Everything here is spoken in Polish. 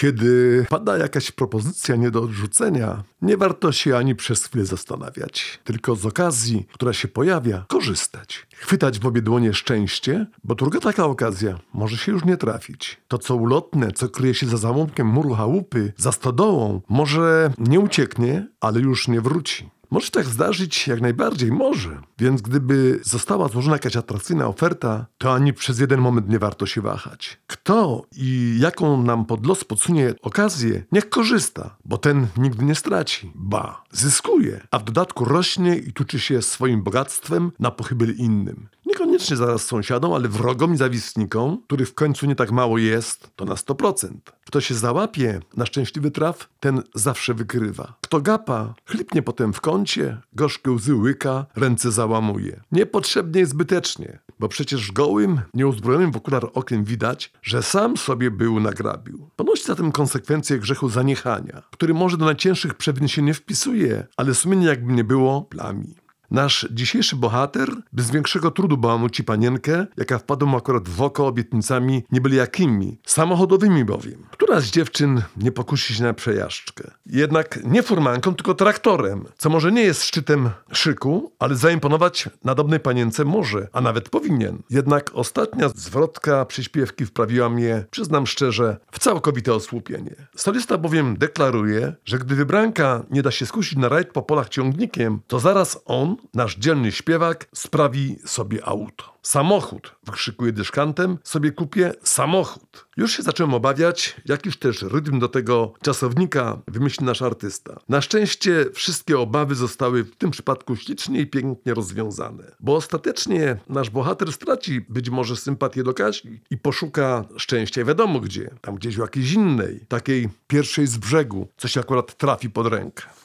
Kiedy pada jakaś propozycja nie do odrzucenia, nie warto się ani przez chwilę zastanawiać, tylko z okazji, która się pojawia, korzystać. Chwytać w obie dłonie szczęście, bo druga taka okazja może się już nie trafić. To, co ulotne, co kryje się za załomkiem muru chałupy, za stodołą, może nie ucieknie, ale już nie wróci. Może tak zdarzyć, jak najbardziej może. Więc gdyby została złożona jakaś atrakcyjna oferta, to ani przez jeden moment nie warto się wahać. Kto i jaką nam pod los podsunie okazję, niech korzysta, bo ten nigdy nie straci. Ba, zyskuje, a w dodatku rośnie i tuczy się swoim bogactwem na pochybel innym. Niekoniecznie zaraz sąsiadom, ale wrogom i zawistnikom, których w końcu nie tak mało jest, to na 100%. Kto się załapie na szczęśliwy traf, ten zawsze wygrywa. Kto gapa, chlipnie potem w kącie, gorzkie łzy łyka, ręce załamuje. Niepotrzebnie i zbytecznie, bo przecież gołym, nieuzbrojonym w okular okiem widać, że sam sobie był nagrabił. Ponosi zatem konsekwencje grzechu zaniechania, który może do najcięższych przewin się nie wpisuje, ale sumienie jakby nie było plami. Nasz dzisiejszy bohater bez większego trudu bałamuci panienkę, jaka wpadła mu akurat w oko obietnicami nie byle jakimi, samochodowymi bowiem. Która z dziewczyn nie pokusi się na przejażdżkę? Jednak nie furmanką, tylko traktorem, co może nie jest szczytem szyku, ale zaimponować nadobnej panience może, a nawet powinien. Jednak ostatnia zwrotka przyśpiewki wprawiła mnie, przyznam szczerze, w całkowite osłupienie. Solista bowiem deklaruje, że gdy wybranka nie da się skusić na rajd po polach ciągnikiem, to zaraz on, nasz dzielny śpiewak, sprawi sobie auto. Samochód, wykrzykuje dyszkantem, sobie kupię samochód. Już się zacząłem obawiać, jakiż też rytm do tego czasownika wymyśli nasz artysta. Na szczęście wszystkie obawy zostały w tym przypadku ślicznie i pięknie rozwiązane. Bo ostatecznie nasz bohater straci być może sympatię do Kasi i poszuka szczęścia wiadomo gdzie. Tam gdzieś w jakiejś innej, takiej pierwszej z brzegu, co się akurat trafi pod rękę.